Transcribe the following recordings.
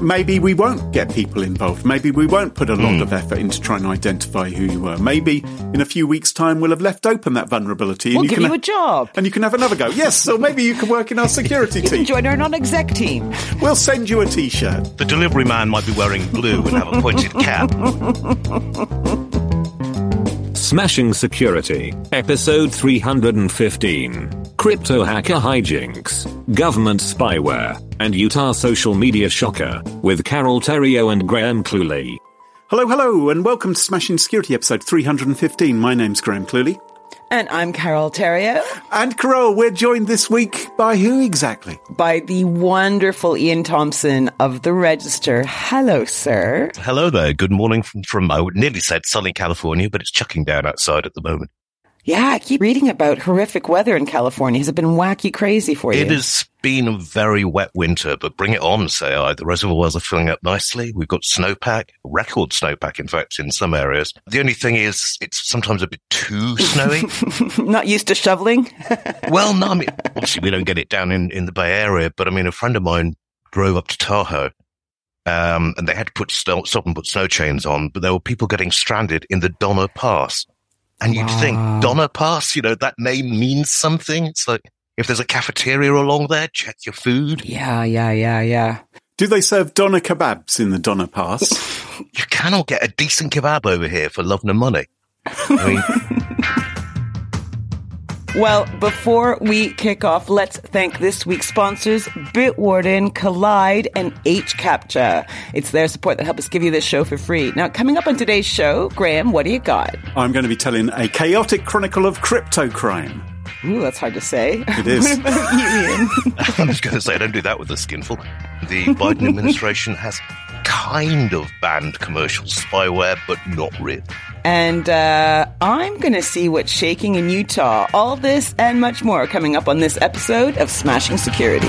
maybe we won't get people involved. Maybe we won't put a lot of effort into trying to identify who you were. Maybe in a few weeks' time we'll have left open that vulnerability. We'll give you a job. And you can have another go. Yes, or maybe you can work in our security team. You can join our non-exec team. We'll send you a T-shirt. The delivery man might be wearing blue and have a pointed cap. Smashing Security, episode 315. Crypto hacker hijinks, government spyware, and Utah social media shocker, with Carol Theriault and Graham Cluley. Hello, and welcome to Smashing Security, episode 315. My name's Graham Cluley. And I'm Carol Theriault. And Carol, we're joined this week by who exactly? By the wonderful Ian Thompson of The Register. Hello, sir. Hello there. Good morning from I would nearly said sunny California, but it's chucking down outside at the moment. Yeah, I keep reading about horrific weather in California. Has it been wacky crazy for you? It has been a very wet winter, but bring it on, say I. The reservoirs are filling up nicely. We've got snowpack, record snowpack, in fact, in some areas. The only thing is, it's sometimes a bit too snowy. Not used to shoveling? Well, no, I mean, obviously we don't get it down in the Bay Area, but I mean, a friend of mine drove up to Tahoe, and they had to stop and put snow chains on, but there were people getting stranded in the Donner Pass. And you'd think, Donner Pass, that name means something. It's like, if there's a cafeteria along there, check your food. Yeah. Do they serve doner kebabs in the Donner Pass? You cannot get a decent kebab over here for love nor money. I mean... Well, before we kick off, let's thank this week's sponsors, Bitwarden, Collide, and HCAPTCHA. It's their support that helps us give you this show for free. Now, coming up on today's show, Graham, what do you got? I'm going to be telling a chaotic chronicle of crypto crime. Ooh, that's hard to say. It is. What about you, Ian? I was going to say, don't do that with a skinful. The Biden administration has kind of banned commercial spyware, but not really. And I'm going to see what's shaking in Utah. All this and much more coming up on this episode of Smashing Security.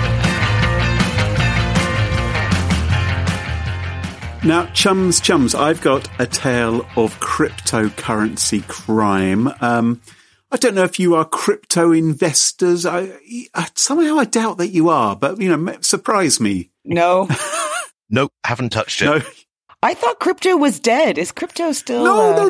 Now, chums, I've got a tale of cryptocurrency crime. I don't know if you are crypto investors. Somehow I doubt that you are, but, surprise me. No. Nope, haven't touched it. No. I thought crypto was dead. Is crypto still... No.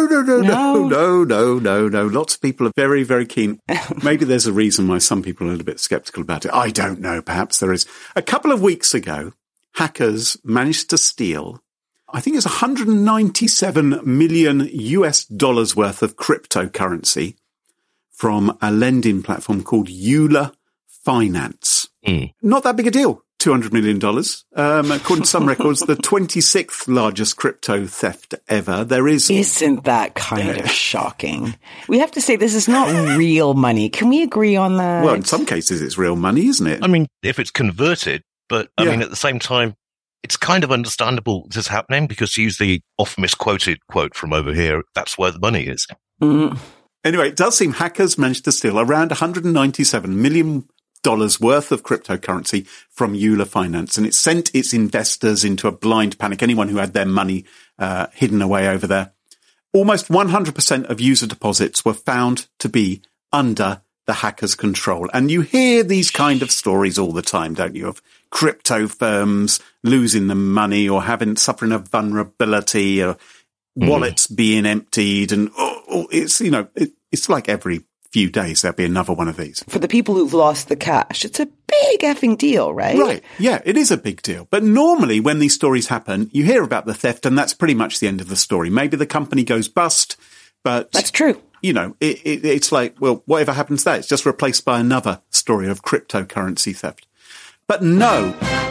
Lots of people are very, very keen. Maybe there's a reason why some people are a little bit skeptical about it. I don't know. Perhaps there is. A couple of weeks ago, hackers managed to steal, I think it's $197 million worth of cryptocurrency from a lending platform called Euler Finance. Not that big a deal. $200 million. According to some records, the 26th largest crypto theft ever. Isn't that kind of shocking? We have to say this is not real money. Can we agree on that? Well, in some cases it's real money, isn't it? I mean, if it's converted, but I mean, at the same time, it's kind of understandable this is happening because to use the oft misquoted quote from over here, that's where the money is. Mm. Anyway, it does seem hackers managed to steal around $197 million worth of cryptocurrency from Euler Finance, and it sent its investors into a blind panic. Anyone who had their money hidden away over there. Almost 100% of user deposits were found to be under the hackers' control. And you hear these kind of stories all the time, don't you, of crypto firms losing the money or suffering a vulnerability or wallets being emptied. And it's like every few days there'll be another one of these. For the people who've lost the cash, it's a big effing deal, right? Right. Yeah, it is a big deal. But normally when these stories happen, you hear about the theft and that's pretty much the end of the story. Maybe the company goes bust, but... That's true. It's like, well, whatever happens there, it's just replaced by another story of cryptocurrency theft. But no,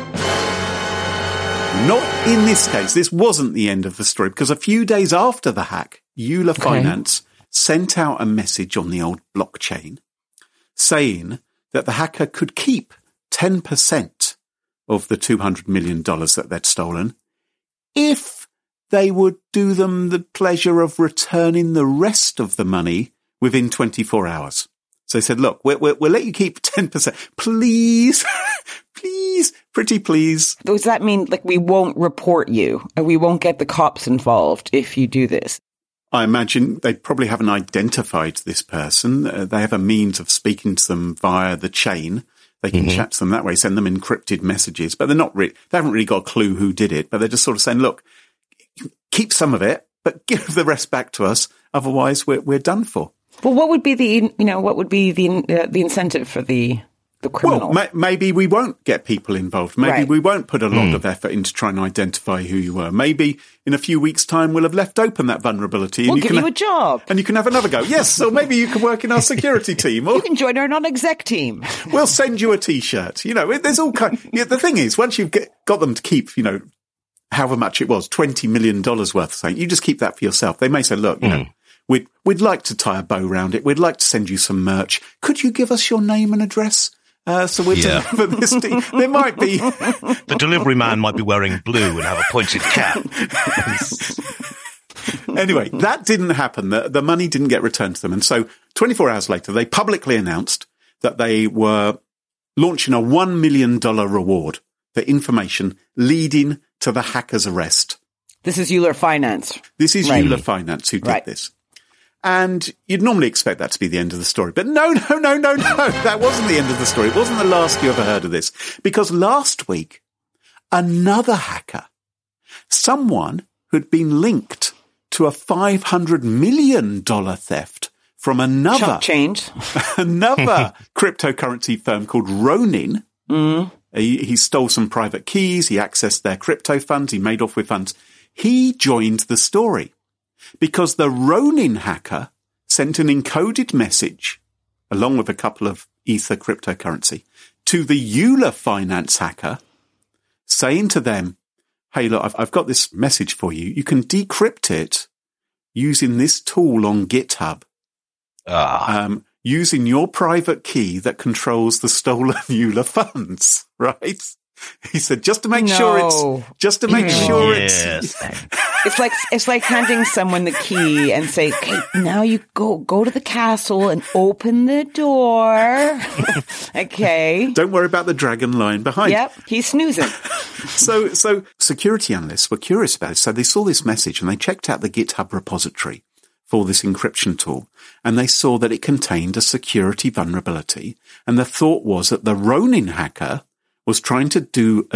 not in this case. This wasn't the end of the story because a few days after the hack, Euler Finance sent out a message on the old blockchain saying that the hacker could keep 10% of the $200 million that they'd stolen if they would do them the pleasure of returning the rest of the money within 24 hours. So they said, look, we'll let you keep 10%. Please, pretty please. Does that mean we won't report you and we won't get the cops involved if you do this? I imagine they probably haven't identified this person. They have a means of speaking to them via the chain. They can chat to them that way, send them encrypted messages, but they haven't really got a clue who did it, but they're just sort of saying, look, keep some of it, but give the rest back to us. Otherwise we're done for. Well, what would be the incentive for the criminal? Well, maybe we won't get people involved. Maybe we won't put a lot of effort into trying to identify who you were. Maybe in a few weeks' time we'll have left open that vulnerability. We'll give you a job. And you can have another go. Yes, or maybe you can work in our security team. Or you can join our non-exec team. We'll send you a T-shirt. There's all kind. The thing is, once you've got them to keep, however much it was, $20 million worth of something, you just keep that for yourself. They may say, look, we'd like to tie a bow around it. We'd like to send you some merch. Could you give us your name and address? So we'll deliver this thing. There might be... The delivery man might be wearing blue and have a pointed cap. Anyway, that didn't happen. The money didn't get returned to them. And so 24 hours later, they publicly announced that they were launching a $1 million reward for information leading to the hacker's arrest. This is Euler Finance. This is Euler Finance who did this. And you'd normally expect that to be the end of the story. But no. That wasn't the end of the story. It wasn't the last you ever heard of this. Because last week, another hacker, someone who'd been linked to a $500 million theft from another cryptocurrency firm called Ronin. He stole some private keys. He accessed their crypto funds. He made off with funds. He joined the story. Because the Ronin hacker sent an encoded message, along with a couple of Ether cryptocurrency, to the Euler Finance hacker, saying to them, hey, look, I've got this message for you. You can decrypt it using this tool on GitHub, using your private key that controls the stolen Euler funds, right? He said, just to make sure it's It's like handing someone the key and say, okay, now you go to the castle and open the door. Okay. Don't worry about the dragon line behind. Yep. He's snoozing. So security analysts were curious about it. So they saw this message and they checked out the GitHub repository for this encryption tool. And they saw that it contained a security vulnerability. And the thought was that the Ronin hacker was trying to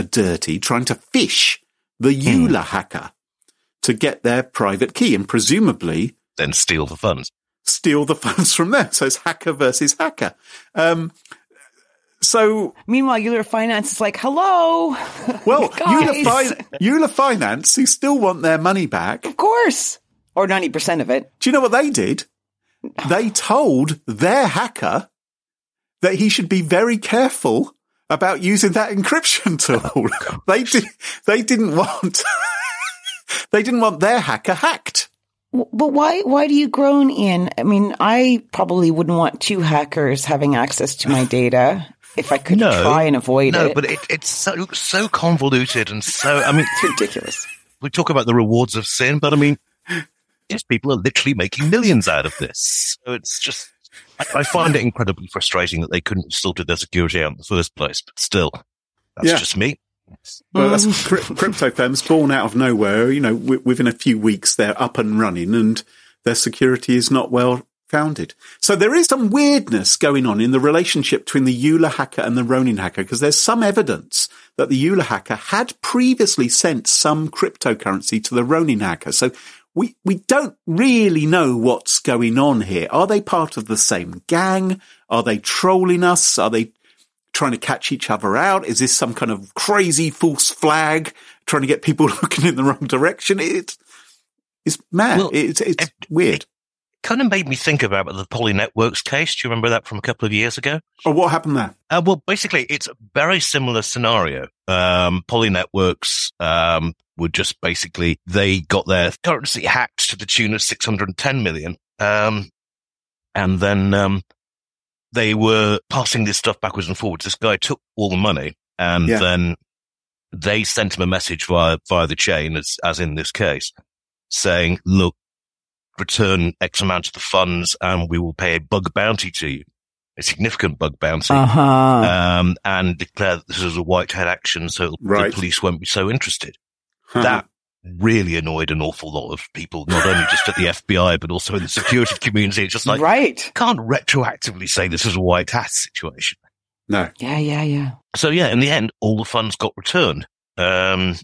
fish the Euler hacker to get their private key and presumably then steal the funds from them. So it's hacker versus hacker. So meanwhile, Euler Finance is like, hello. Well, Euler Finance, who still want their money back. Of course. Or 90% of it. Do you know what they did? They told their hacker that he should be very careful about using that encryption tool. They didn't want their hacker hacked. But why do you groan in? I mean, I probably wouldn't want two hackers having access to my data if I could try and avoid it. No, but it's so convoluted and so, I mean, it's ridiculous. We talk about the rewards of sin, but I mean, yes, people are literally making millions out of this. So it's just, I find it incredibly frustrating that they couldn't still do their security out in the first place, but still, that's just me. Well, that's crypto firms born out of nowhere. Within a few weeks, they're up and running and their security is not well founded. So there is some weirdness going on in the relationship between the Euler hacker and the Ronin hacker, because there's some evidence that the Euler hacker had previously sent some cryptocurrency to the Ronin hacker. So we don't really know what's going on here. Are they part of the same gang? Are they trolling us? Are they trying to catch each other out? Is this some kind of crazy false flag trying to get people looking in the wrong direction? It's mad. Well, it's weird. It kind of made me think about the Poly Networks case. Do you remember that from a couple of years ago? Oh, what happened there? Well, basically, it's a very similar scenario. Poly Networks were just basically, they got their currency hacked to the tune of 610 million. And then they were passing this stuff backwards and forwards. This guy took all the money and then they sent him a message via the chain, as in this case, saying, look, return X amount of the funds and we will pay a bug bounty to you, a significant bug bounty, and declare that this is a white hat action so the police won't be so interested. That really annoyed an awful lot of people, not only just at the FBI, but also in the security community. It's just like, can't retroactively say this is a white hat situation. No. Yeah. So yeah, in the end, all the funds got returned. And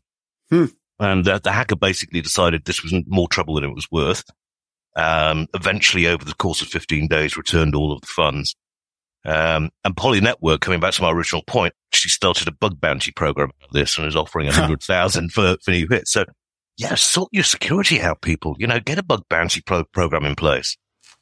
the hacker basically decided this was more trouble than it was worth. Eventually, over the course of 15 days, returned all of the funds. And Poly Network, coming back to my original point, she started a bug bounty program of this and is offering 100,000 for new hits. So yeah, sort your security out, people. Get a bug bounty program in place.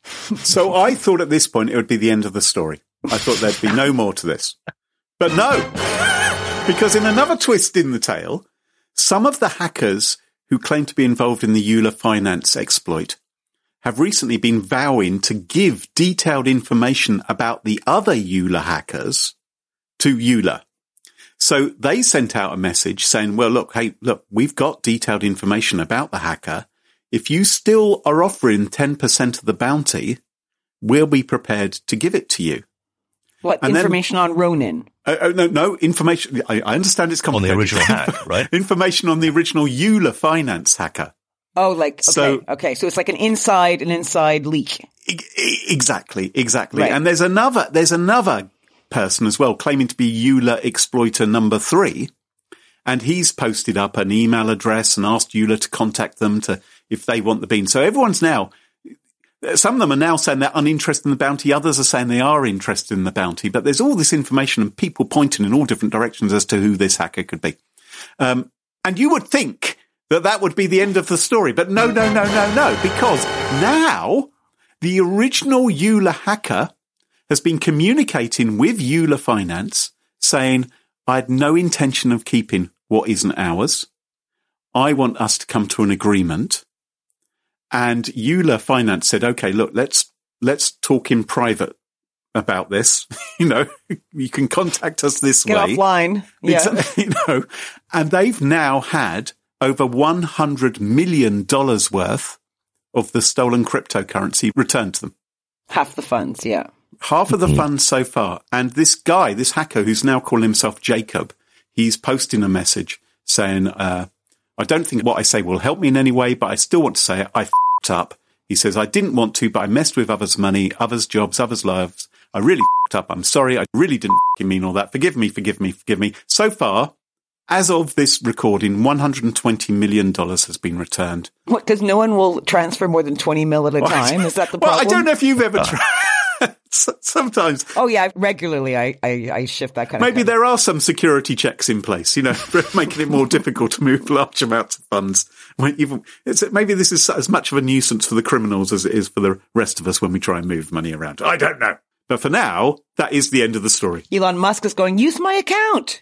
So I thought at this point it would be the end of the story. I thought there'd be no more to this. But no, because in another twist in the tale, some of the hackers who claim to be involved in the Euler Finance exploit have recently been vowing to give detailed information about the other Euler hackers to Euler. So they sent out a message saying, well, look, we've got detailed information about the hacker. If you still are offering 10% of the bounty, we'll be prepared to give it to you. What, and information on Ronin? No, information. I understand it's complicated. On the original hack, right? Information on the original Euler Finance hacker. Oh, okay. So it's like an inside leak. Exactly. Right. And there's another person as well claiming to be Euler exploiter number 3. And he's posted up an email address and asked Euler to contact them if they want the bean. So everyone's now, some of them are now saying they're uninterested in the bounty. Others are saying they are interested in the bounty. But there's all this information and people pointing in all different directions as to who this hacker could be. And you would think that would be the end of the story. But no, because now the original Euler hacker has been communicating with Euler Finance saying, I had no intention of keeping what isn't ours. I want us to come to an agreement. And Euler Finance said, okay, look, let's talk in private about this. You can contact us this way. Get offline. Yeah. And they've now had over $100 million worth of the stolen cryptocurrency returned to them. Half the funds, yeah. Half of the funds so far. And this hacker who's now calling himself Jacob, he's posting a message saying, I don't think what I say will help me in any way, but I still want to say it. I f***ed up. He says, I didn't want to, but I messed with others' money, others' jobs, others' lives. I really f***ed up. I'm sorry. I really didn't f***ing mean all that. Forgive me. So far, as of this recording, $120 million has been returned. What, because no one will transfer more than 20 mil at a time? Is that the problem? Well, I don't know if you've ever tried. Sometimes. Oh, yeah. Regularly, I shift that kind of Maybe there are some security checks in place, making it more difficult to move large amounts of funds. Maybe this is as much of a nuisance for the criminals as it is for the rest of us when we try and move money around. I don't know. But for now, that is the end of the story. Elon Musk is going, use my account.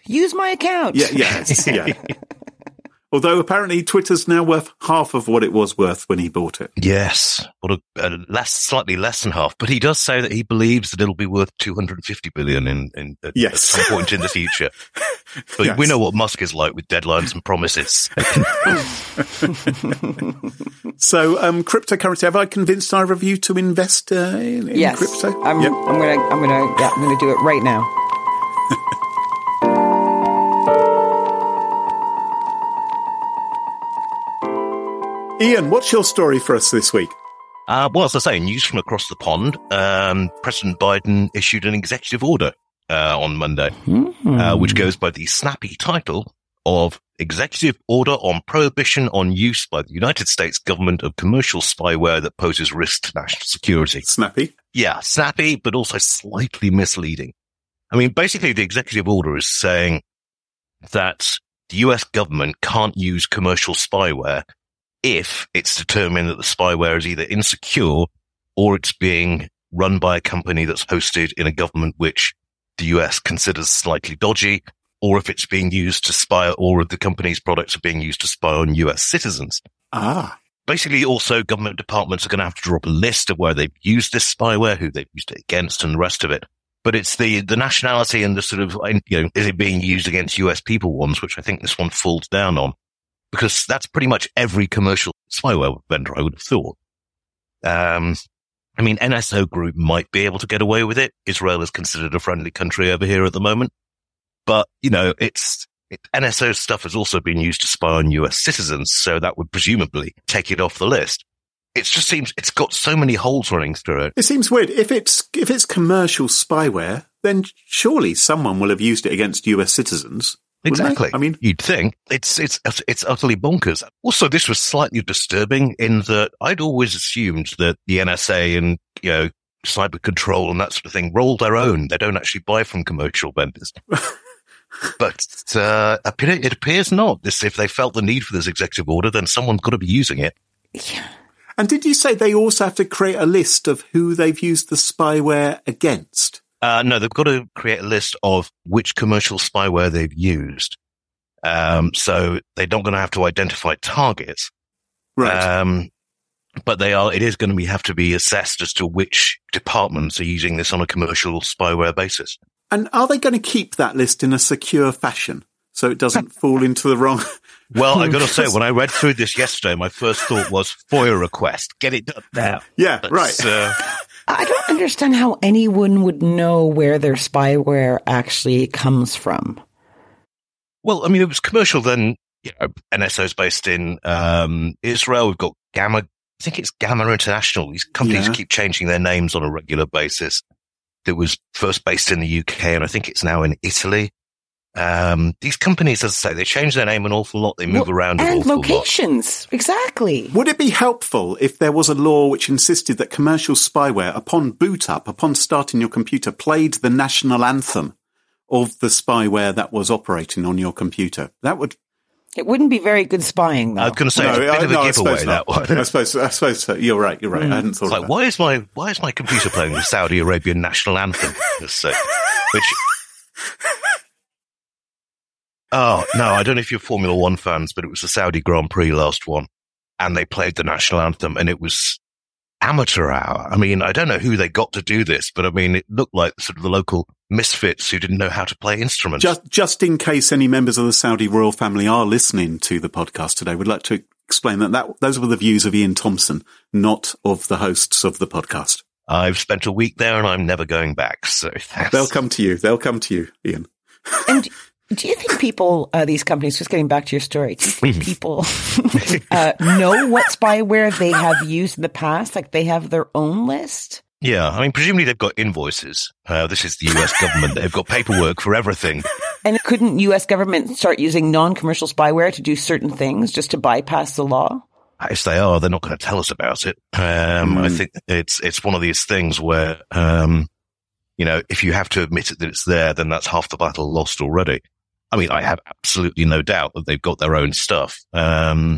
Yeah. Although apparently Twitter's now worth half of what it was worth when he bought it. Yes, slightly less than half. But he does say that he believes that it'll be worth $250 billion at some point in the future. But yes. We know what Musk is like with deadlines and promises. So, cryptocurrency. Have I convinced either of you to invest in crypto? I'm gonna do it right now. Ian, what's your story for us this week? Well, as I say, news from across the pond. President Biden issued an executive order on Monday, which goes by the snappy title of Executive Order on Prohibition on Use by the United States Government of Commercial Spyware that Poses Risk to National Security. Snappy? Yeah, snappy, but also slightly misleading. I mean, basically, the executive order is saying that the US government can't use commercial spyware if it's determined that the spyware is either insecure or it's being run by a company that's hosted in a government which the US considers slightly dodgy, or if it's being used to spy, or if the company's products are being used to spy on US citizens. Basically, also, government departments are going to have to draw up a list of where they've used this spyware, who they've used it against, and the rest of it. But it's the nationality and the sort of, is it being used against US people ones, which I think this one falls down on. Because that's pretty much every commercial spyware vendor, I would have thought. NSO Group might be able to get away with it. Israel is considered a friendly country over here at the moment. But, NSO stuff has also been used to spy on US citizens, so that would presumably take it off the list. it just seems it's got so many holes running through it. It seems weird. If it's commercial spyware, then surely someone will have used it against US citizens. Exactly. I mean, you'd think it's utterly bonkers. Also, this was slightly disturbing in that I'd always assumed that the NSA and, cyber control and that sort of thing roll their own. They don't actually buy from commercial vendors. But it appears not. If they felt the need for this executive order, then someone's got to be using it. Yeah. And did you say they also have to create a list of who they've used the spyware against? No, they've got to create a list of which commercial spyware they've used. So they're not going to have to identify targets. Right. But it is going to have to be assessed as to which departments are using this on a commercial spyware basis. And are they going to keep that list in a secure fashion so it doesn't fall into the wrong? Well, I got to say, when I read through this yesterday, my first thought was FOIA request. Get it done now. Yeah, right. I don't understand how anyone would know where their spyware actually comes from. Well, I mean, it was commercial then. NSO's based in Israel. We've got Gamma. I think it's Gamma International. These companies keep changing their names on a regular basis. It was first based in the UK, and I think it's now in Italy. These companies, as I say, they change their name an awful lot. They move around an awful lot. And locations, exactly. Would it be helpful if there was a law which insisted that commercial spyware, upon boot up, upon starting your computer, played the national anthem of the spyware that was operating on your computer? It wouldn't be very good spying, though. I was going to say, it's a bit of a giveaway, that one. I suppose so. You're right. I hadn't thought of that. Why is my computer playing the Saudi Arabian national anthem? Oh, no, I don't know if you're Formula One fans, but it was the Saudi Grand Prix last one, and they played the national anthem, and it was amateur hour. I mean, I don't know who they got to do this, but I mean, it looked like sort of the local misfits who didn't know how to play instruments. Just in case any members of the Saudi royal family are listening to the podcast today, we'd like to explain that those were the views of Ian Thompson, not of the hosts of the podcast. I've spent a week there and I'm never going back. So they'll come to you. They'll come to you, Ian. And do you think people, these companies, just getting back to your story, do you think people know what spyware they have used in the past? Like they have their own list? Yeah, I mean, presumably they've got invoices. This is the US government. They've got paperwork for everything. And couldn't US government start using non-commercial spyware to do certain things just to bypass the law? Yes, they are. They're not going to tell us about it. I think it's one of these things where, if you have to admit it that it's there, then that's half the battle lost already. I mean, I have absolutely no doubt that they've got their own stuff. I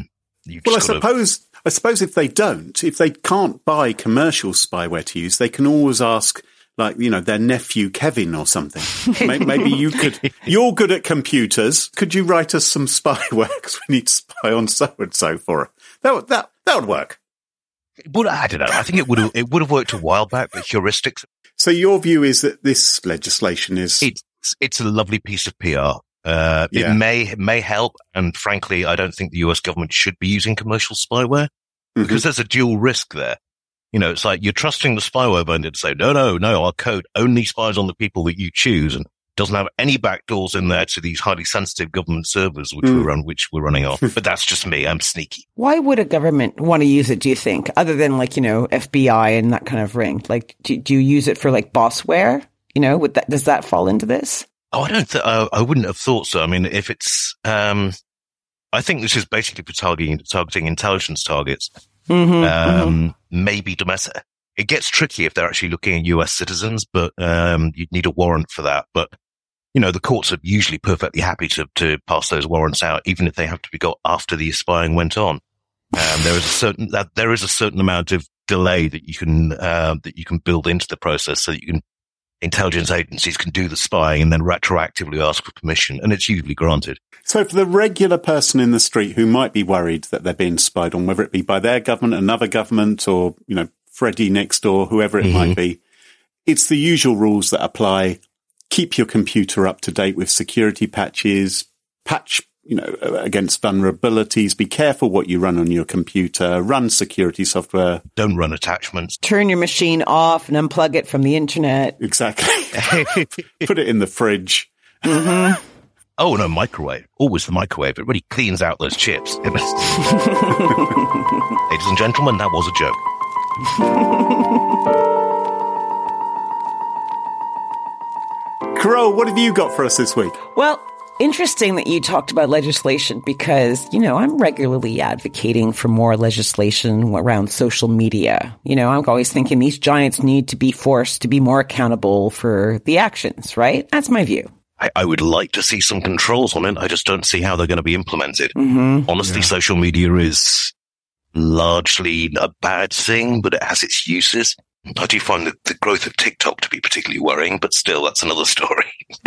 suppose if they can't buy commercial spyware to use, they can always ask, like, their nephew Kevin or something. Maybe you're good at computers. Could you write us some spyware? Because we need to spy on so-and-so for it. That would work. But I don't know. I think it would have worked a while back, but heuristics. So your view is that this legislation is... It's a lovely piece of PR. It may help, and frankly, I don't think the US government should be using commercial spyware because there's a dual risk there. It's like you're trusting the spyware vendor to say, no, our code only spies on the people that you choose and doesn't have any backdoors in there to these highly sensitive government servers which we're running off. But that's just me. I'm sneaky. Why would a government want to use it, do you think, other than FBI and that kind of ring? Like, do you use it for bossware? Does that fall into this? Oh, I wouldn't have thought so. I mean, if it's, I think this is basically for targeting intelligence targets, maybe domestic. It gets tricky if they're actually looking at US citizens, but, you'd need a warrant for that. But, the courts are usually perfectly happy to pass those warrants out, even if they have to be got after the spying went on. There is a certain amount of delay that you can build into the process so that intelligence agencies can do the spying and then retroactively ask for permission, and it's usually granted. So for the regular person in the street who might be worried that they're being spied on, whether it be by their government, another government, or, Freddie next door, whoever it might be, it's the usual rules that apply. Keep your computer up to date with security patches, patch against vulnerabilities. Be careful what you run on your computer. Run security software. Don't run attachments. Turn your machine off and unplug it from the internet. Exactly. Put it in the fridge. Oh, Oh, no, microwave. Always the microwave. It really cleans out those chips. Ladies and gentlemen, that was a joke. Carole, what have you got for us this week? Well, interesting that you talked about legislation because, I'm regularly advocating for more legislation around social media. I'm always thinking these giants need to be forced to be more accountable for the actions, right? That's my view. I would like to see some controls on it. I just don't see how they're going to be implemented. Mm-hmm. Honestly, social media is largely a bad thing, but it has its uses. I do find the growth of TikTok to be particularly worrying, but still, that's another story.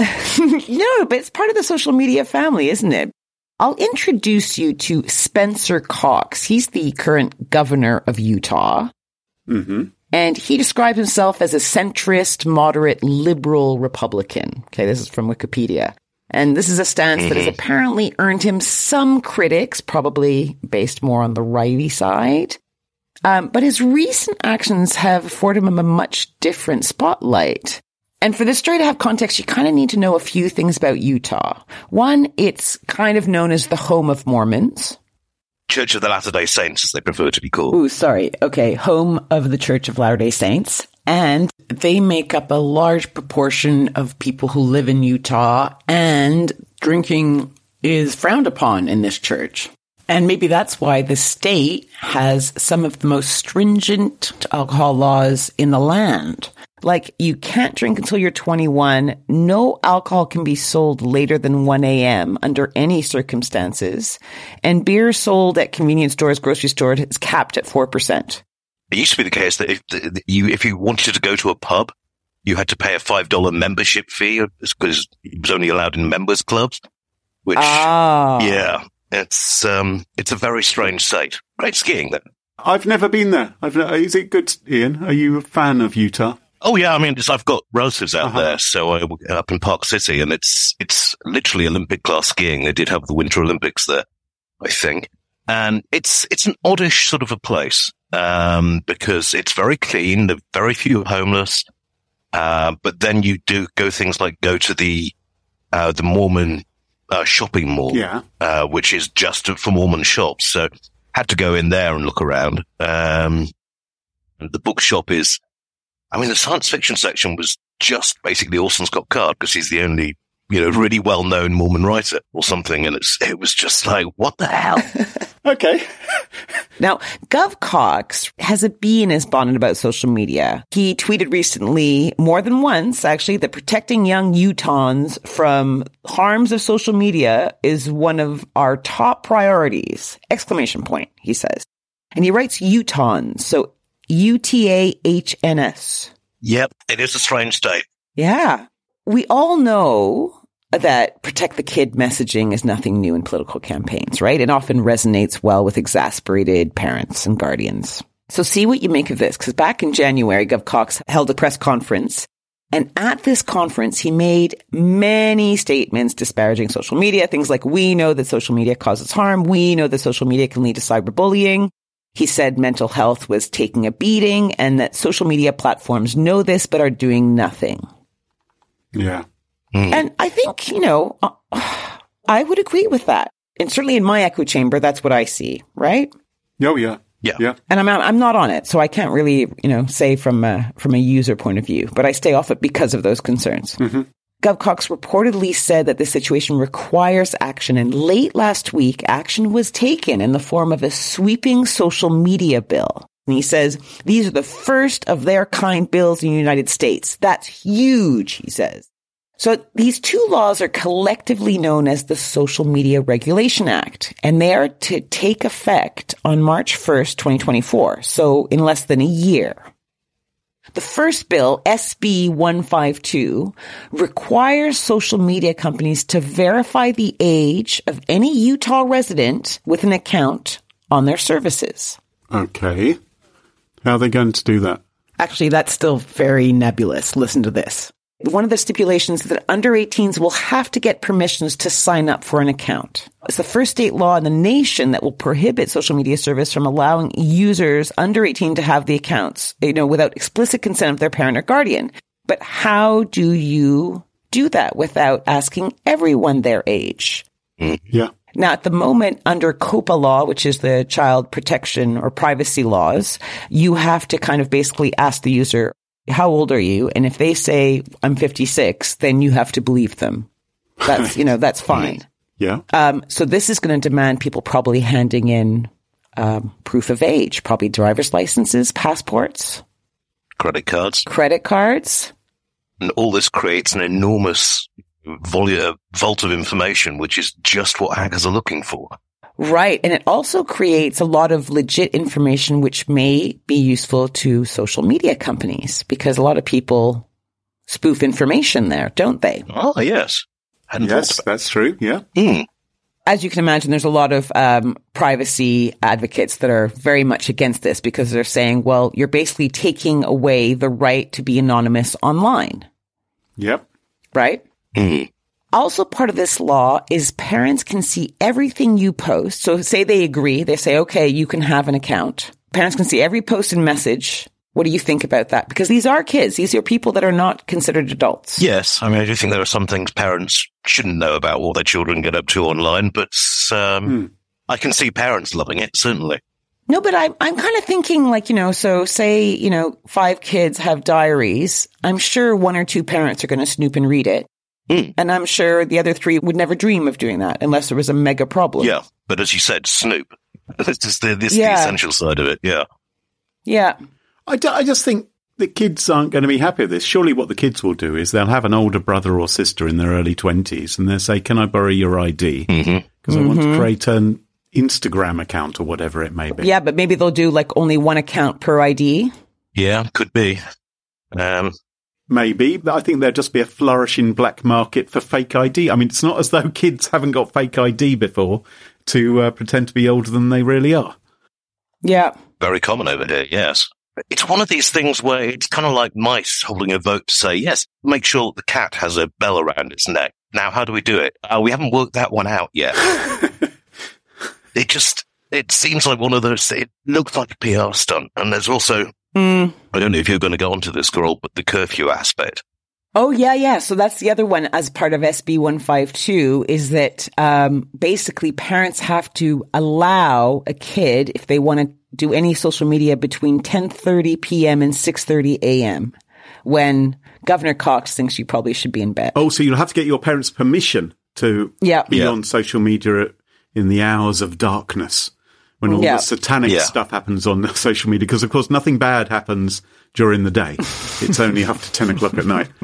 No, but it's part of the social media family, isn't it? I'll introduce you to Spencer Cox. He's the current governor of Utah. Mm-hmm. And he describes himself as a centrist, moderate, liberal Republican. Okay, this is from Wikipedia. And this is a stance that has apparently earned him some critics, probably based more on the righty side. But his recent actions have afforded him a much different spotlight. And for this story to have context, you kind of need to know a few things about Utah. One, it's kind of known as the home of Mormons. Church of the Latter-day Saints, as they prefer to be called. Ooh, sorry. Okay, home of the Church of Latter-day Saints. And they make up a large proportion of people who live in Utah, and drinking is frowned upon in this church. And maybe that's why the state has some of the most stringent alcohol laws in the land. Like, you can't drink until you're 21. No alcohol can be sold later than 1 a.m. under any circumstances. And beer sold at convenience stores, grocery stores, is capped at 4%. It used to be the case that if you wanted to go to a pub, you had to pay a $5 membership fee because it was only allowed in members clubs. Which, yeah, it's a very strange state. Great skiing, though. I've never been there. Is it good, Ian? Are you a fan of Utah? Oh yeah, I mean, I've got relatives out there, so up in Park City, and it's literally Olympic class skiing. They did have the Winter Olympics there, I think, and it's an oddish sort of a place because it's very clean. There are very few homeless, but then you do go things like go to the Mormon shopping mall, which is just for Mormon shops. So had to go in there and look around. And the bookshop is. I mean, the science fiction section was just basically Orson Scott Card because he's the only, really well-known Mormon writer or something. And it was just like, what the hell? Okay. Now, Gov Cox has a bee in his bonnet about social media. He tweeted recently, more than once, actually, that protecting young Utahns from harms of social media is one of our top priorities. ! He says. And he writes Utahns, so UTAHNS. Yep, it is a strange state. Yeah. We all know that protect the kid messaging is nothing new in political campaigns, right? It often resonates well with exasperated parents and guardians. So see what you make of this, because back in January, Gov Cox held a press conference, and at this conference, he made many statements disparaging social media, things like, we know that social media causes harm, we know that social media can lead to cyberbullying. He said mental health was taking a beating and that social media platforms know this but are doing nothing. Yeah. And I think, I would agree with that. And certainly in my echo chamber, that's what I see, right? Oh, yeah. Yeah. And I'm not on it, so I can't really, say from a user point of view, but I stay off it because of those concerns. Mm-hmm. Gov Cox reportedly said that this situation requires action, and late last week, action was taken in the form of a sweeping social media bill. And he says, these are the first of their kind bills in the United States. That's huge, he says. So these two laws are collectively known as the Social Media Regulation Act, and they are to take effect on March 1st, 2024, so in less than a year. The first bill, SB 152, requires social media companies to verify the age of any Utah resident with an account on their services. Okay. How are they going to do that? Actually, that's still very nebulous. Listen to this. One of the stipulations is that under 18s will have to get permissions to sign up for an account. It's the first state law in the nation that will prohibit social media service from allowing users under 18 to have the accounts, without explicit consent of their parent or guardian. But how do you do that without asking everyone their age. Yeah. Now, at the moment, under COPA law, which is the child protection or privacy laws, you have to kind of basically ask the user, how old are you? And if they say, I'm 56, then you have to believe them. That's, that's fine. Yeah. So this is going to demand people probably handing in proof of age, probably driver's licenses, passports. Credit cards. And all this creates an enormous vault of information, which is just what hackers are looking for. Right. And it also creates a lot of legit information which may be useful to social media companies, because a lot of people spoof information there, don't they? Oh, yes. Yes, that's true. Yeah. As you can imagine, there's a lot of privacy advocates that are very much against this, because they're saying, well, you're basically taking away the right to be anonymous online. Yep. Right? Also, part of this law is parents can see everything you post. So say they agree. They say, okay, you can have an account. Parents can see every post and message. What do you think about that? Because these are kids. These are people that are not considered adults. Yes. I mean, I do think there are some things parents shouldn't know about what their children get up to online, but I can see parents loving it, certainly. No, but I'm kind of thinking like, so say, 5 kids have diaries. I'm sure 1 or 2 parents are going to snoop and read it. And I'm sure the other 3 would never dream of doing that unless there was a mega problem. Yeah. But as you said, snoop. This is the essential side of it. Yeah. Yeah. I just think the kids aren't going to be happy with this. Surely what the kids will do is they'll have an older brother or sister in their early 20s and they'll say, can I borrow your ID? Because I want to create an Instagram account or whatever it may be. Yeah, but maybe they'll do like only 1 account per ID. Yeah, could be. Maybe, but I think there'll just be a flourishing black market for fake ID. I mean, it's not as though kids haven't got fake ID before to pretend to be older than they really are. Yeah. Very common over here, yes. It's one of these things where it's kind of like mice holding a vote to say, yes, make sure that the cat has a bell around its neck. Now, how do we do it? We haven't worked that one out yet. It seems like one of those, it looks like a PR stunt. And there's also, I don't know if you're going to go onto this, girl, but the curfew aspect. Oh, yeah. So that's the other one as part of SB 152 is that basically parents have to allow a kid, if they want to do any social media between 10:30 p.m. and 6:30 a.m. when Governor Cox thinks you probably should be in bed. Oh, so you'll have to get your parents' permission to be on social media in the hours of darkness when all the satanic stuff happens on social media. Because, of course, nothing bad happens during the day. It's only after 10 o'clock at night.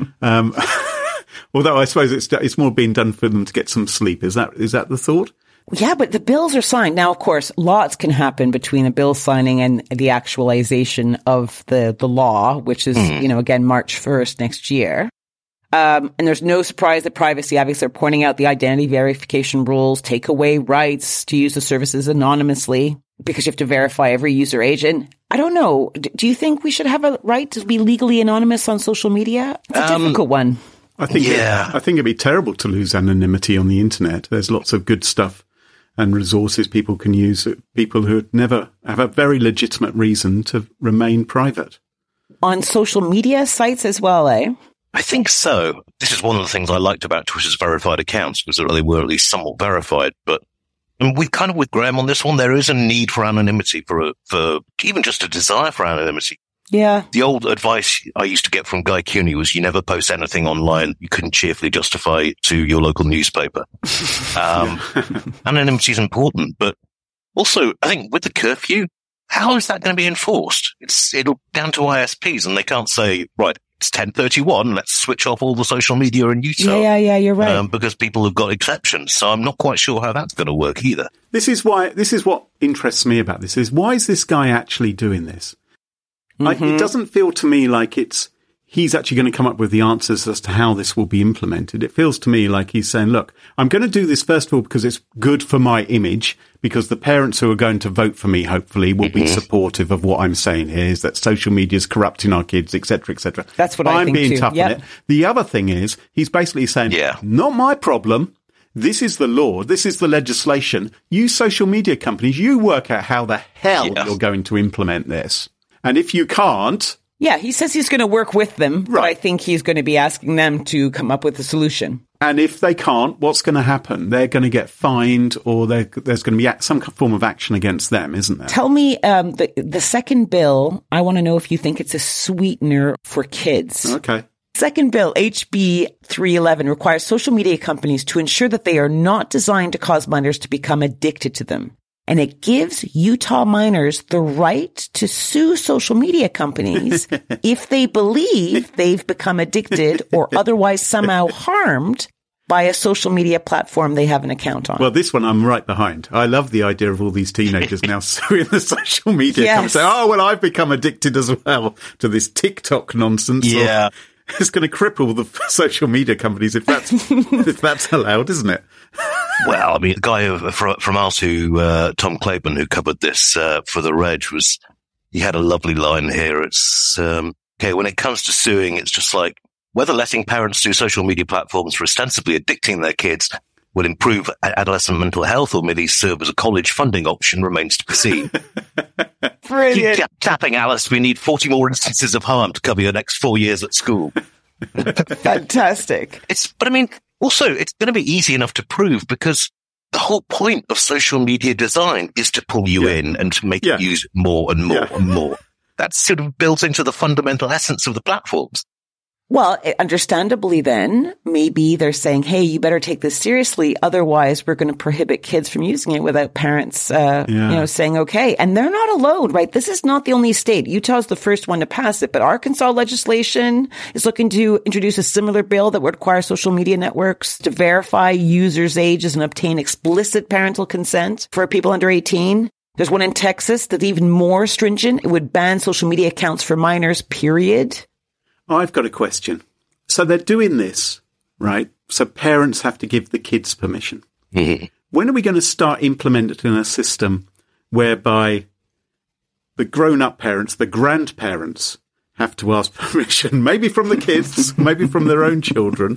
Although I suppose it's more being done for them to get some sleep. Is that the thought? Yeah, but the bills are signed. Now, of course, lots can happen between a bill signing and the actualization of the law, which is, again, March 1st next year. And there's no surprise that privacy advocates are pointing out the identity verification rules take away rights to use the services anonymously because you have to verify every user agent. I don't know. Do you think we should have a right to be legally anonymous on social media? It's a difficult one. I think it'd be terrible to lose anonymity on the internet. There's lots of good stuff and resources people can use, people who never have a very legitimate reason to remain private. On social media sites as well, eh? I think so. This is one of the things I liked about Twitter's verified accounts, because they were at least somewhat verified. But we kind of with Graham on this one, there is a need for anonymity, for even just a desire for anonymity. Yeah. The old advice I used to get from Guy Cuny was you never post anything online you couldn't cheerfully justify to your local newspaper. Anonymity is important, but also I think with the curfew, how is that going to be enforced? It'll down to ISPs, and they can't say, right, it's 10:31, let's switch off all the social media in Utah. Yeah, you're right. Because people have got exceptions, so I'm not quite sure how that's going to work either. This is what interests me about this, is why is this guy actually doing this? It doesn't feel to me like he's actually going to come up with the answers as to how this will be implemented. It feels to me like he's saying, look, I'm going to do this first of all because it's good for my image, because the parents who are going to vote for me, hopefully, will be supportive of what I'm saying here, is that social media is corrupting our kids, etc., etc. That's what I think too. I'm being tough on it. The other thing is, he's basically saying, not my problem. This is the law. This is the legislation. You social media companies, you work out how the hell you're going to implement this. And if you can't, Yeah, he says he's going to work with them, but I think he's going to be asking them to come up with a solution. And if they can't, what's going to happen? They're going to get fined, or there's going to be some form of action against them, isn't there? Tell me, the second bill, I want to know if you think it's a sweetener for kids. Okay. Second bill, HB 311, requires social media companies to ensure that they are not designed to cause minors to become addicted to them. And it gives Utah minors the right to sue social media companies if they believe they've become addicted or otherwise somehow harmed by a social media platform they have an account on. Well, this one I'm right behind. I love the idea of all these teenagers now suing the social media companies. Say, oh, well, I've become addicted as well to this TikTok nonsense. Yeah. It's going to cripple the social media companies if that's allowed, isn't it? Well, I mean, the guy from us Tom Claiborne, who covered this for The Reg, he had a lovely line here. It's, okay, when it comes to suing, it's just like, whether letting parents sue social media platforms for ostensibly addicting their kids will improve adolescent mental health or merely serve as a college funding option remains to be seen. Brilliant. Keep tapping, Alice. We need 40 more instances of harm to cover your next 4 years at school. Fantastic. But I mean, also, it's going to be easy enough to prove because the whole point of social media design is to pull you in and to make you use more and more and more. That's sort of built into the fundamental essence of the platforms. Well, understandably then, maybe they're saying, hey, you better take this seriously. Otherwise, we're going to prohibit kids from using it without parents, saying, okay. And they're not alone, right? This is not the only state. Utah's the first one to pass it, but Arkansas legislation is looking to introduce a similar bill that would require social media networks to verify users' ages and obtain explicit parental consent for people under 18. There's one in Texas that's even more stringent. It would ban social media accounts for minors, period. I've got a question. So they're doing this, right? So parents have to give the kids permission. Mm-hmm. When are we going to start implementing a system whereby the grown-up parents, the grandparents, have to ask permission, maybe from the kids, maybe from their own children,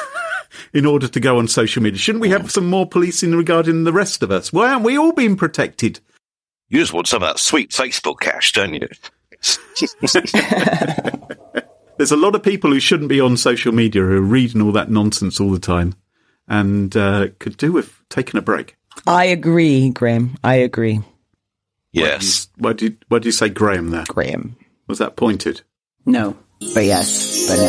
in order to go on social media? Shouldn't we have some more policing regarding the rest of us? Why aren't we all being protected? You just want some of that sweet Facebook cash, don't you? There's a lot of people who shouldn't be on social media who are reading all that nonsense all the time and could do with taking a break. I agree, Graham. I agree. Yes. Why do you say Graham there? Graham. Was that pointed? No, but yes, but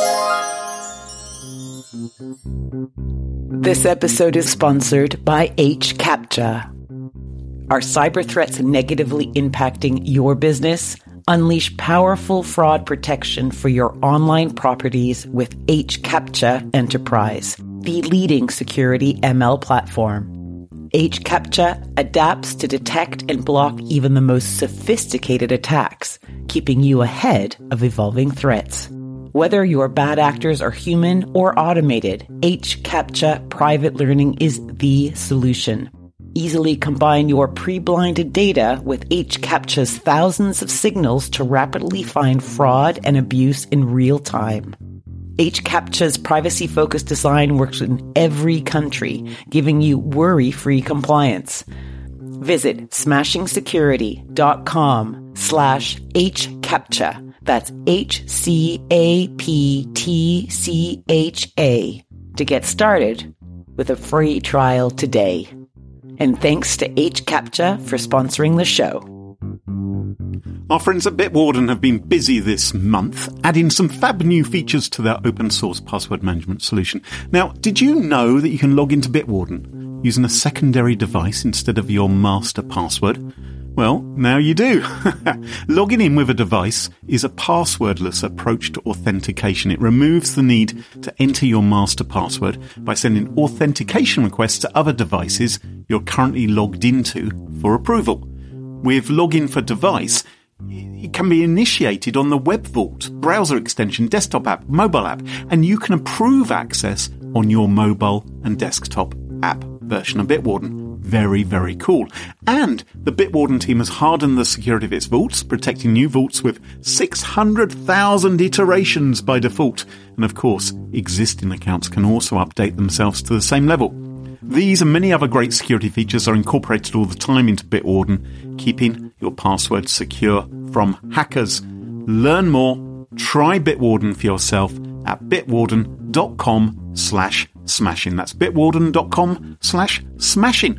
no. This episode is sponsored by HCAPTCHA. Are cyber threats negatively impacting your business? Unleash powerful fraud protection for your online properties with HCAPTCHA Enterprise, the leading security ML platform. HCAPTCHA adapts to detect and block even the most sophisticated attacks, keeping you ahead of evolving threats. Whether your bad actors are human or automated, HCAPTCHA Private Learning is the solution. Easily combine your pre-blinded data with HCAPTCHA's thousands of signals to rapidly find fraud and abuse in real time. HCAPTCHA's privacy-focused design works in every country, giving you worry-free compliance. Visit smashingSecurity.com/HCAPTCHA. That's HCAPTCHA to get started with a free trial today. And thanks to HCAPTCHA for sponsoring the show. Our friends at Bitwarden have been busy this month, adding some fab new features to their open source password management solution. Now, did you know that you can log into Bitwarden using a secondary device instead of your master password? Well, now you do. Logging in with a device is a passwordless approach to authentication. It removes the need to enter your master password by sending authentication requests to other devices you're currently logged into for approval. With Login for Device, it can be initiated on the Web Vault, browser extension, desktop app, mobile app, and you can approve access on your mobile and desktop app version of Bitwarden. Very, very cool. And the Bitwarden team has hardened the security of its vaults, protecting new vaults with 600,000 iterations by default. And of course, existing accounts can also update themselves to the same level. These and many other great security features are incorporated all the time into Bitwarden, keeping your passwords secure from hackers. Learn more. Try Bitwarden for yourself at bitwarden.com/smashing. That's bitwarden.com/smashing.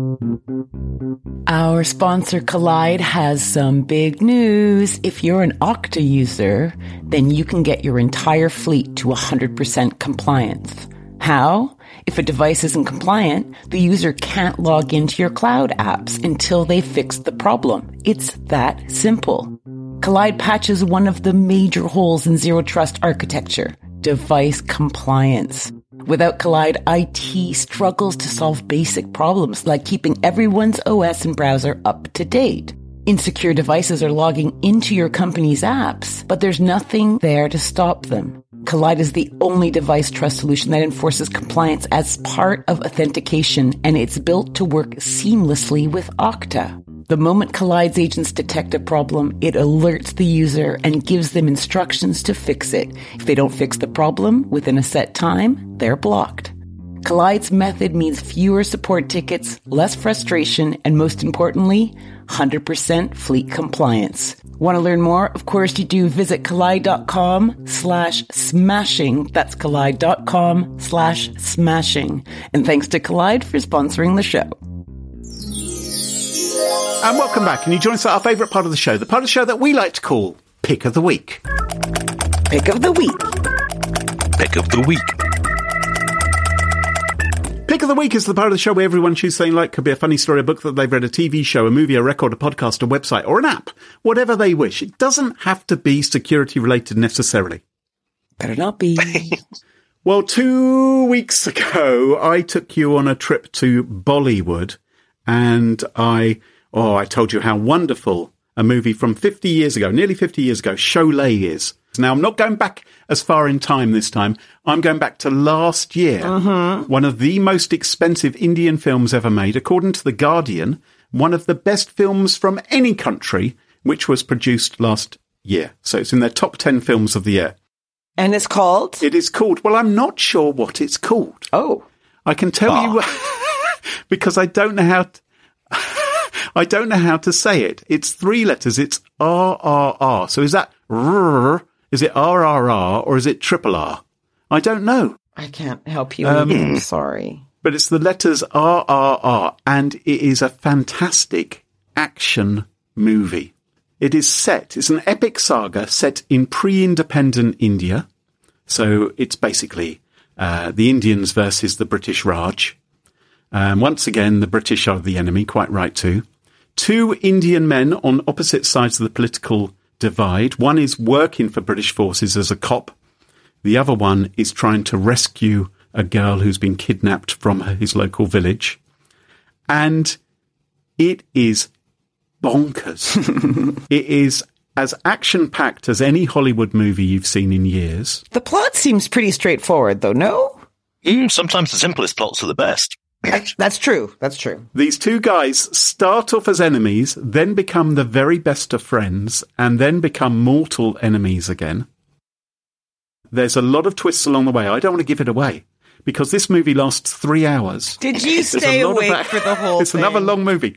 Our sponsor Collide has some big news. If you're an Okta user, then you can get your entire fleet to 100% compliance. How? If a device isn't compliant, the user can't log into your cloud apps until they fix the problem. It's that simple. Collide patches one of the major holes in Zero Trust architecture, device compliance. Without Collide, IT struggles to solve basic problems like keeping everyone's OS and browser up to date. Insecure devices are logging into your company's apps, but there's nothing there to stop them. Collide is the only device trust solution that enforces compliance as part of authentication, and it's built to work seamlessly with Okta. The moment Collide's agents detect a problem, it alerts the user and gives them instructions to fix it. If they don't fix the problem within a set time, they're blocked. Collide's method means fewer support tickets, less frustration, and most importantly, 100% fleet compliance. Want to learn more? Of course you do. Visit collide.com/smashing. That's collide.com/smashing. And thanks to Collide for sponsoring the show. And welcome back. And you join us at our favourite part of the show, the part of the show that we like to call Pick of the Week. Pick of the Week. Pick of the Week. Pick of the Week is the part of the show where everyone chooses something like, could be a funny story, a book that they've read, a TV show, a movie, a record, a podcast, a website, or an app. Whatever they wish. It doesn't have to be security related necessarily. Better not be. Well, 2 weeks ago, I took you on a trip to Bollywood, and I told you how wonderful a movie from 50 years ago, nearly 50 years ago, Sholay is. Now, I'm not going back as far in time this time. I'm going back to last year. One of the most expensive Indian films ever made, according to The Guardian, one of the best films from any country, which was produced last year. So it's in their top 10 films of the year. And it's called? It is called, well, I'm not sure what it's called. Oh. I can tell you because I don't know how to say it. It's 3 letters. It's RRR. So is that R? Is it RRR or is it triple R? I don't know. I can't help you. I'm sorry. But it's the letters RRR, and it is a fantastic action movie. It's an epic saga set in pre-independent India. So it's basically the Indians versus the British Raj. Once again, the British are the enemy, quite right too. 2 Indian men on opposite sides of the political divide. One is working for British forces as a cop. The other one is trying to rescue a girl who's been kidnapped from his local village. And it is bonkers. It is as action-packed as any Hollywood movie you've seen in years. The plot seems pretty straightforward, though, no? Sometimes the simplest plots are the best. That's true. That's true. These 2 guys start off as enemies, then become the very best of friends, and then become mortal enemies again. There's a lot of twists along the way. I don't want to give it away, because this movie lasts 3 hours. Did you stay awake for the whole It's thing? another long movie.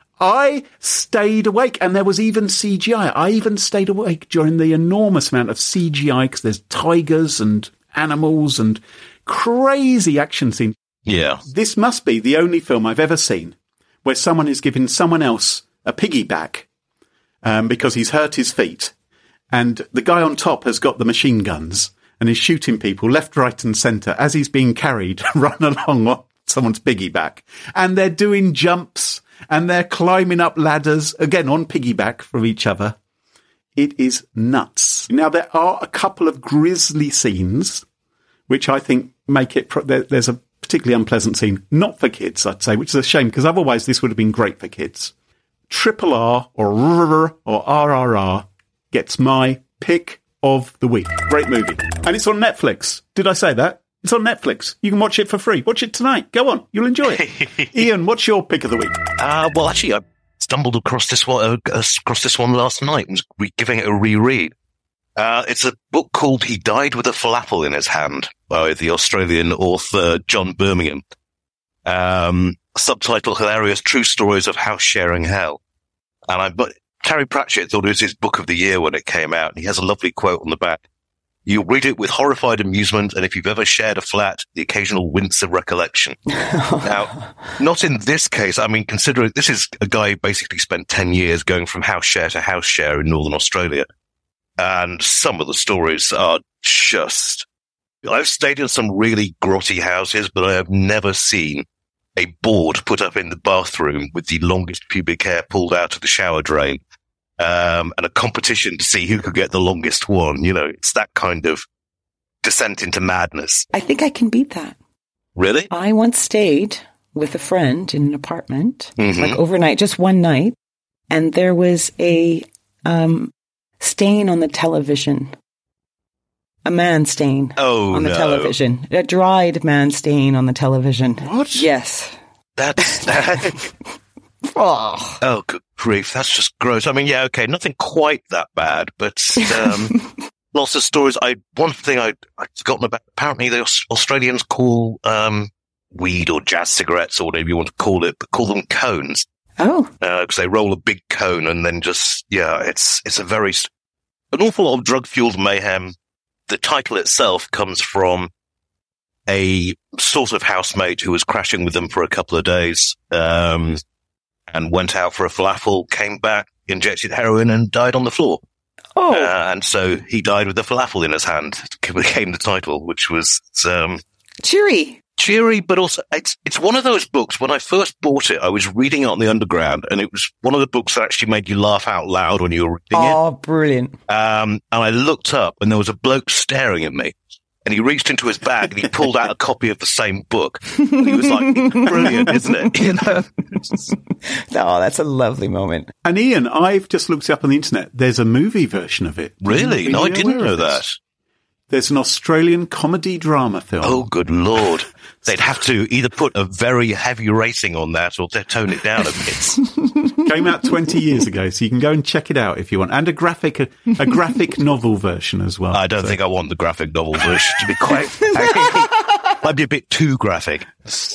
I stayed awake, and there was even CGI. I even stayed awake during the enormous amount of CGI, because there's tigers and animals and crazy action scenes. Yeah. This must be the only film I've ever seen where someone is giving someone else a piggyback because he's hurt his feet, and the guy on top has got the machine guns and is shooting people left, right and centre as he's being carried run along on someone's piggyback. And they're doing jumps and they're climbing up ladders, again on piggyback from each other. It is nuts. Now, there are a couple of grisly scenes which I think make it... There's a particularly unpleasant scene, not for kids, I'd say, which is a shame, because otherwise this would have been great for kids. Triple R or RRR gets my pick of the week. Great movie. And it's on Netflix. Did I say that? It's on Netflix. You can watch it for free. Watch it tonight. Go on. You'll enjoy it. Ian, what's your pick of the week? Well, actually, I stumbled across this one last night and was giving it a reread. It's a book called He Died with a Falafel in His Hand by the Australian author John Birmingham. Subtitle, Hilarious True Stories of House Sharing Hell. And Terry Pratchett thought it was his book of the year when it came out. And he has a lovely quote on the back. You'll read it with horrified amusement, and if you've ever shared a flat, the occasional wince of recollection. Now, not in this case. I mean, considering this is a guy who basically spent 10 years going from house share to house share in Northern Australia. And some of the stories are just... I've stayed in some really grotty houses, but I have never seen a board put up in the bathroom with the longest pubic hair pulled out of the shower drain. And a competition to see who could get the longest one. You know, it's that kind of descent into madness. I think I can beat that. Really? I once stayed with a friend in an apartment, Mm-hmm. like overnight, just one night, and there was a stain on the television. A man stain on the television. A dried man stain on the television. What? Yes. That's... Oh. Oh, good grief. That's just gross. I mean, yeah, okay, nothing quite that bad, but lots of stories. One thing I'd forgotten about, apparently the Australians call weed or jazz cigarettes or whatever you want to call it, but call them cones. Oh. Because they roll a big cone and then just, it's an awful lot of drug-fueled mayhem. The title itself comes from a sort of housemate who was crashing with them for a couple of days, and went out for a falafel, came back, injected heroin, and died on the floor. Oh. And so he died with a falafel in his hand. It became the title, which was Cheery. cheery, but also it's one of those books. When I first bought it, I was reading it on the Underground, and it was one of the books that actually made you laugh out loud when you were reading it. Oh, brilliant. And I looked up, and there was a bloke staring at me. And he reached into his bag and he pulled out a copy of the same book. And he was like, brilliant, isn't it? You know? Oh, that's a lovely moment. And Ian, I've just looked it up on the internet. There's a movie version of it. Really? No, I didn't know that. There's an Australian comedy drama film. Oh, good Lord. They'd have to either put a very heavy rating on that or they'd tone it down a bit. Came out 20 years ago, so you can go and check it out if you want. And a graphic novel version as well. I don't think I want the graphic novel version to be quite... might be a bit too graphic.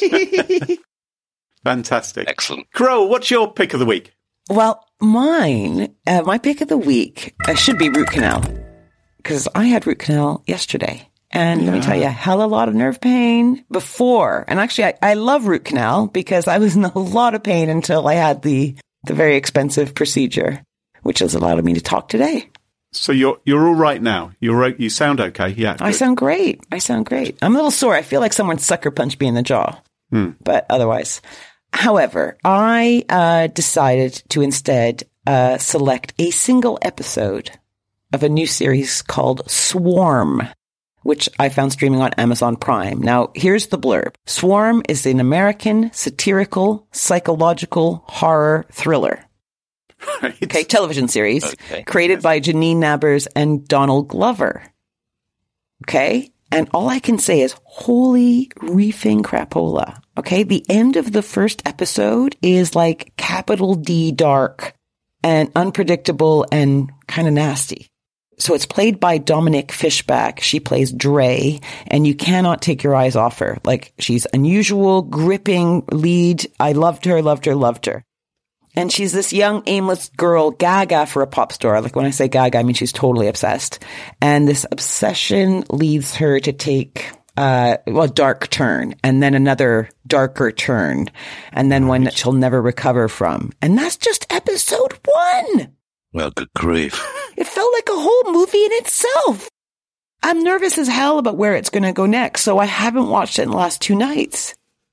Fantastic. Excellent. Crow, what's your pick of the week? Well, my pick of the week should be root canal. Because I had root canal yesterday. And let me tell you, a hell of a lot of nerve pain before. And actually, I love root canal because I was in a lot of pain until I had the very expensive procedure, which has allowed me to talk today. So you're all right now. You sound okay. Yeah. I sound great. I'm a little sore. I feel like someone sucker punched me in the jaw. But otherwise. However, I decided to instead select a single episode of a new series called Swarm, which I found streaming on Amazon Prime. Now, here's the blurb. Swarm is an American satirical psychological horror thriller. Right. Okay, television series created by Janine Nabbers and Donald Glover. Okay, and all I can say is holy reefing crapola. Okay, the end of the first episode is like capital D dark and unpredictable and kind of nasty. So it's played by Dominique Fishback. She plays Dre, and you cannot take your eyes off her. Like, she's unusual, gripping lead. I loved her. And she's this young, aimless girl, gaga for a pop star. Like, when I say gaga, I mean she's totally obsessed. And this obsession leads her to take a dark turn, and then another darker turn, and then one that she'll never recover from. And that's just episode 1. Well, good grief. It felt like a whole movie in itself. I'm nervous as hell about where it's going to go next, so I haven't watched it in the last 2 nights.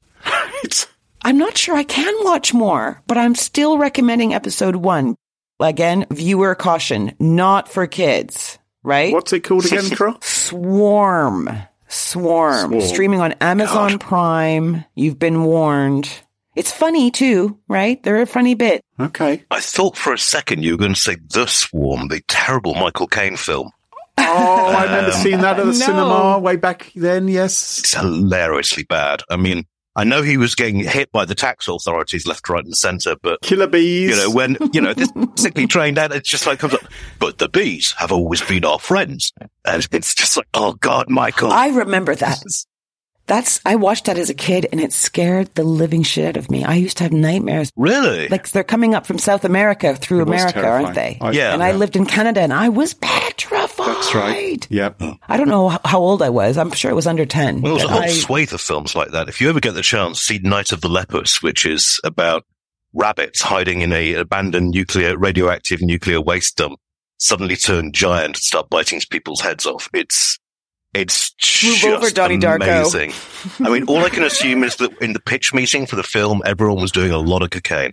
I'm not sure I can watch more, but I'm still recommending episode 1. Again, viewer caution, not for kids, right? What's it called again, Crow? Swarm. Streaming on Amazon Prime. You've been warned. It's funny too, right? They're a funny bit. Okay. I thought for a second you were going to say The Swarm, the terrible Michael Caine film. Oh, I remember seeing that at the cinema way back then, yes. It's hilariously bad. I mean, I know he was getting hit by the tax authorities left, right, and centre, but... Killer bees. When, this sickly trained out, it's just like comes up, but the bees have always been our friends. And it's just like, oh God, Michael. I remember that. I watched that as a kid and it scared the living shit out of me. I used to have nightmares. Really? Like they're coming up from South America through America, aren't they? And I lived in Canada and I was petrified. That's right. Yep. I don't know how old I was. I'm sure it was under 10. Well, there's a whole swathe of films like that. If you ever get the chance, see Night of the Lepus, which is about rabbits hiding in a abandoned radioactive nuclear waste dump, suddenly turn giant and start biting people's heads off. It's just over, Donnie amazing. I mean, all I can assume is that in the pitch meeting for the film, everyone was doing a lot of cocaine.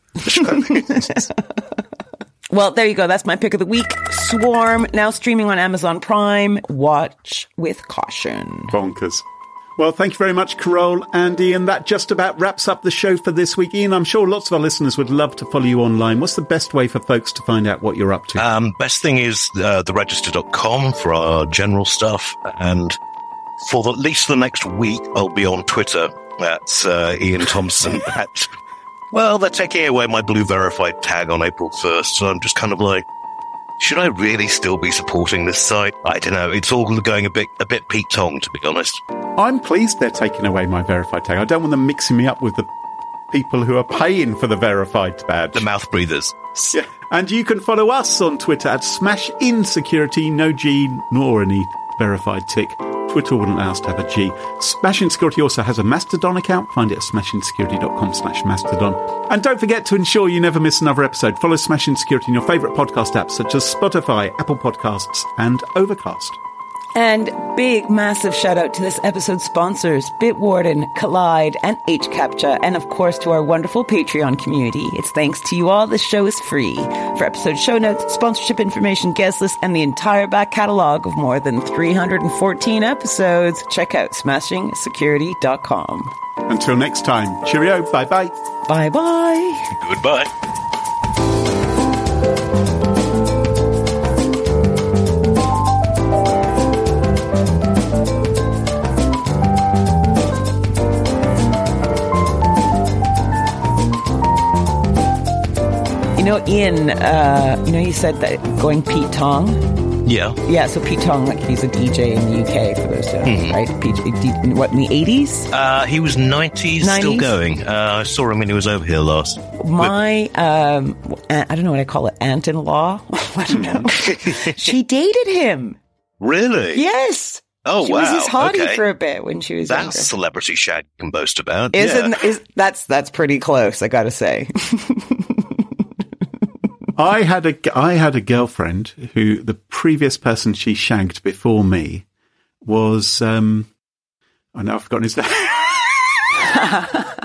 Well, there you go. That's my pick of the week. Swarm, now streaming on Amazon Prime. Watch with caution. Bonkers. Well, thank you very much, Carole, Andy, and that just about wraps up the show for this week. Ian, I'm sure lots of our listeners would love to follow you online. What's the best way for folks to find out what you're up to? Best thing is theregister.com for our general stuff, and for at least the next week, I'll be on Twitter at Ian Thompson. They're taking away my blue verified tag on April 1st, so I'm just kind of like, should I really still be supporting this site? I don't know. It's all going a bit Pete Tong, to be honest. I'm pleased they're taking away my verified tag. I don't want them mixing me up with the people who are paying for the verified badge. The mouth breathers. Yeah. And you can follow us on Twitter at SmashInSecurity, no G nor any verified tick. Twitter wouldn't allow us to have a G. Smash In Security also has a Mastodon account. Find it at smashinsecurity.com/Mastodon. And don't forget to ensure you never miss another episode. Follow Smash In Security in your favourite podcast apps such as Spotify, Apple Podcasts, and Overcast. And big, massive shout out to this episode's sponsors, Bitwarden, Collide, and HCAPTCHA, and of course to our wonderful Patreon community. It's thanks to you all this show is free. For episode show notes, sponsorship information, guest list, and the entire back catalogue of more than 314 episodes, check out SmashingSecurity.com. Until next time, cheerio, bye-bye. Bye-bye. Goodbye. Ian, you said that going Pete Tong? Yeah. Yeah, so Pete Tong, like he's a DJ in the UK for those who know, right? What, in the 80s? He was 90s, still going. I saw him when he was over here last. My, I don't know what I call it, aunt-in-law? I don't know. She dated him. Really? Yes. Oh, she wow. was his hottie for a bit when she was That's younger. celebrity shag you can boast about. That's pretty close, I gotta say. I had a girlfriend who the previous person she shagged before me was, I've forgotten his name.